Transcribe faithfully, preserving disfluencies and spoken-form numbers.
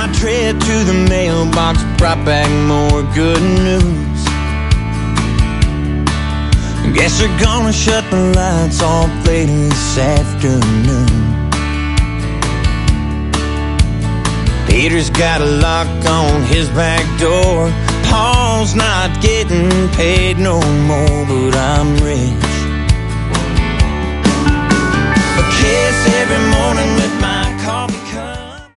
my trip to the mailbox brought back more good news. Guess they're gonna shut the lights off later this afternoon. Peter's got a lock on his back door. Paul's not getting paid no more, but I'm rich. A kiss every morning with my